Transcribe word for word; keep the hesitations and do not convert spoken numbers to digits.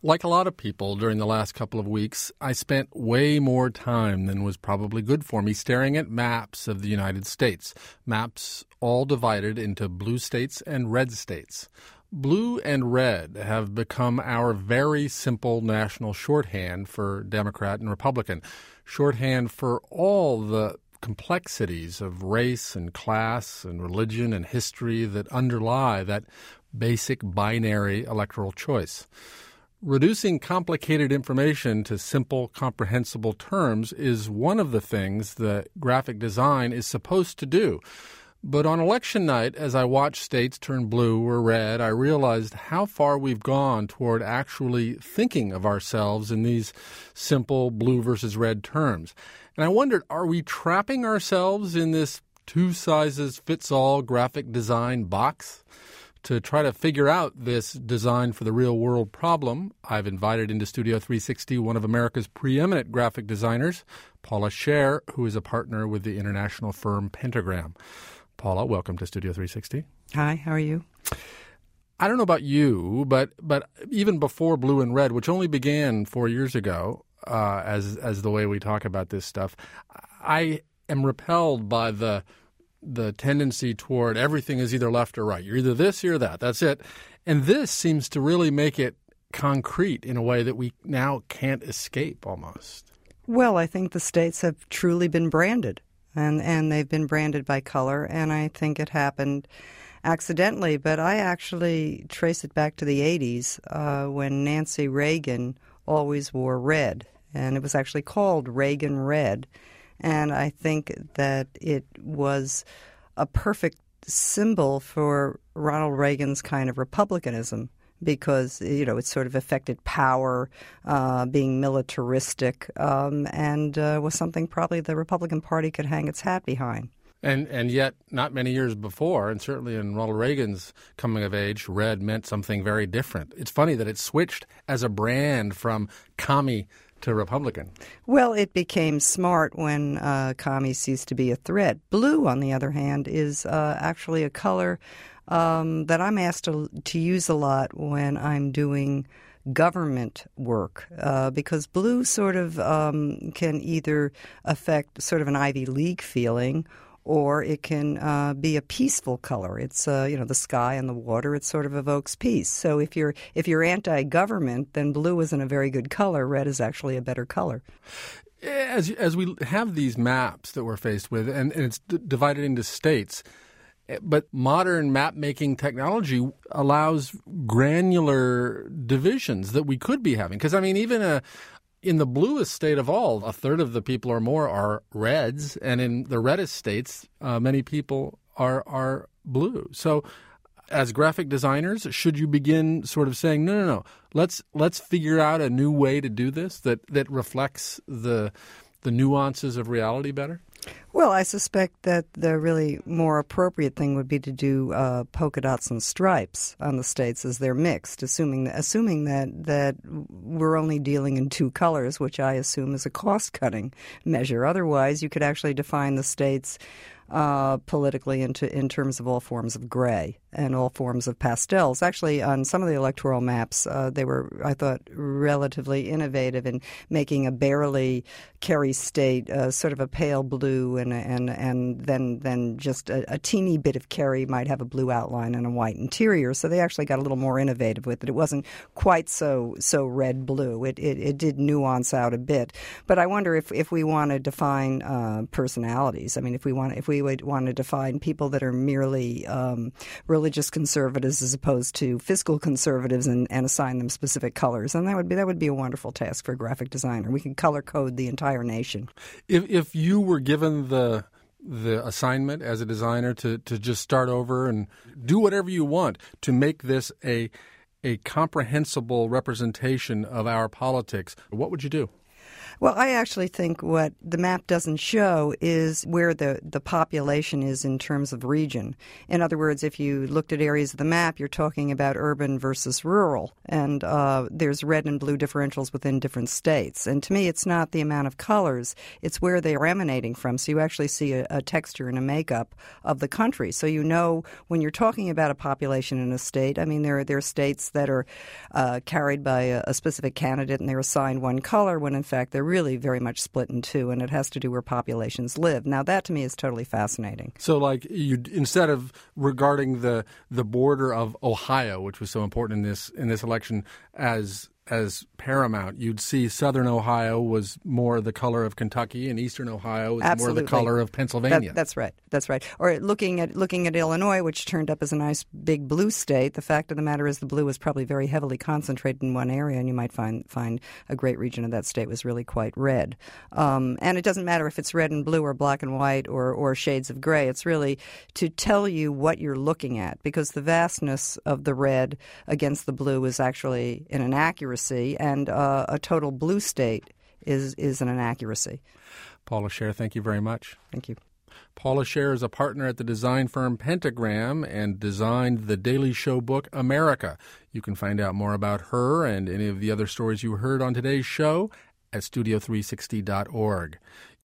Like a lot of people during the last couple of weeks, I spent way more time than was probably good for me staring at maps of the United States, maps all divided into blue states and red states. Blue and red have become our very simple national shorthand for Democrat and Republican, shorthand for all the complexities of race and class and religion and history that underlie that basic binary electoral choice. Reducing complicated information to simple, comprehensible terms is one of the things that graphic design is supposed to do. But on election night, as I watched states turn blue or red, I realized how far we've gone toward actually thinking of ourselves in these simple blue versus red terms. And I wondered, are we trapping ourselves in this two-sizes-fits-all graphic design box? To try to figure out this design for the real-world problem, I've invited into Studio three sixty one of America's preeminent graphic designers, Paula Scher, who is a partner with the international firm Pentagram. Paula, welcome to Studio three sixty. Hi, how are you? I don't know about you, but but even before Blue and Red, which only began four years ago, uh, as as the way we talk about this stuff, I am repelled by the the tendency toward everything is either left or right. You're either this or that. That's it. And this seems to really make it concrete in a way that we now can't escape almost. Well, I think the states have truly been branded, and, and they've been branded by color, and I think it happened accidentally. But I actually trace it back to the eighties uh, when Nancy Reagan always wore red, and it was actually called Reagan Red. And I think that it was a perfect symbol for Ronald Reagan's kind of republicanism because, you know, it sort of affected power, uh, being militaristic, um, and uh, was something probably the Republican Party could hang its hat behind. And and yet, not many years before, and certainly in Ronald Reagan's coming of age, red meant something very different. It's funny that it switched as a brand from commie to Republican. Well, it became smart when uh, commie ceased to be a threat. Blue, on the other hand, is uh, actually a color um, that I'm asked to, to use a lot when I'm doing government work uh, because blue sort of um, can either affect sort of an Ivy League feeling or it can uh, be a peaceful color. It's uh, you know the sky and the water. It sort of evokes peace. So if you're if you're anti-government, then blue isn't a very good color. Red is actually a better color. As as we have these maps that we're faced with, and, and it's d- divided into states, but modern map-making technology allows granular divisions that we could be having. Because I mean, even a in the bluest state of all, a third of the people or more are reds, and in the reddest states, uh, many people are are blue. So as graphic designers, should you begin sort of saying, no, no, no, let's let's figure out a new way to do this that, that reflects the the nuances of reality better? Well, I suspect that the really more appropriate thing would be to do uh, polka dots and stripes on the states as they're mixed, assuming that, assuming that, that we're only dealing in two colors, which I assume is a cost-cutting measure. Otherwise, you could actually define the states uh, politically into in terms of all forms of gray and all forms of pastels. Actually, on some of the electoral maps, uh, they were, I thought, relatively innovative in making a barely Kerry state uh, sort of a pale blue, and and and then then just a, a teeny bit of Kerry might have a blue outline and a white interior. So they actually got a little more innovative with it. It wasn't quite so so red blue. It it, it did nuance out a bit. But I wonder if, if we want to define uh, personalities. I mean, if we want if we would want to define people that are merely um, religious conservatives as opposed to fiscal conservatives and, and assign them specific colors, and that would be that would be a wonderful task for a graphic designer. We could color code the entire nation. If if you were given the the assignment as a designer to, to just start over and do whatever you want to make this a a comprehensible representation of our politics, what would you do? Well, I actually think what the map doesn't show is where the, the population is in terms of region. In other words, if you looked at areas of the map, you're talking about urban versus rural, and uh, there's red and blue differentials within different states. And to me, it's not the amount of colors, it's where they are emanating from. So you actually see a, a texture and a makeup of the country. So you know when you're talking about a population in a state, I mean, there are, there are states that are uh, carried by a, a specific candidate and they're assigned one color when in fact they're really very much split in two, and it has to do where populations live. Now, that to me is totally fascinating. So, like, you instead of regarding the the border of Ohio, which was so important in this in this election, as as paramount, you'd see southern Ohio was more the color of Kentucky, and eastern Ohio was Absolutely. more the color of Pennsylvania. That, that's right. That's right. Or looking at looking at Illinois, which turned up as a nice big blue state, the fact of the matter is the blue was probably very heavily concentrated in one area, and you might find find a great region of that state was really quite red. Um, and it doesn't matter if it's red and blue or black and white or, or shades of gray. It's really to tell you what you're looking at, because the vastness of the red against the blue is actually an inaccuracy, and uh, a total blue state is, is an inaccuracy. Paula Scher, thank you very much. Thank you. Paula Scher is a partner at the design firm Pentagram and designed the Daily Show book, America. You can find out more about her and any of the other stories you heard on today's show at studio three sixty dot org.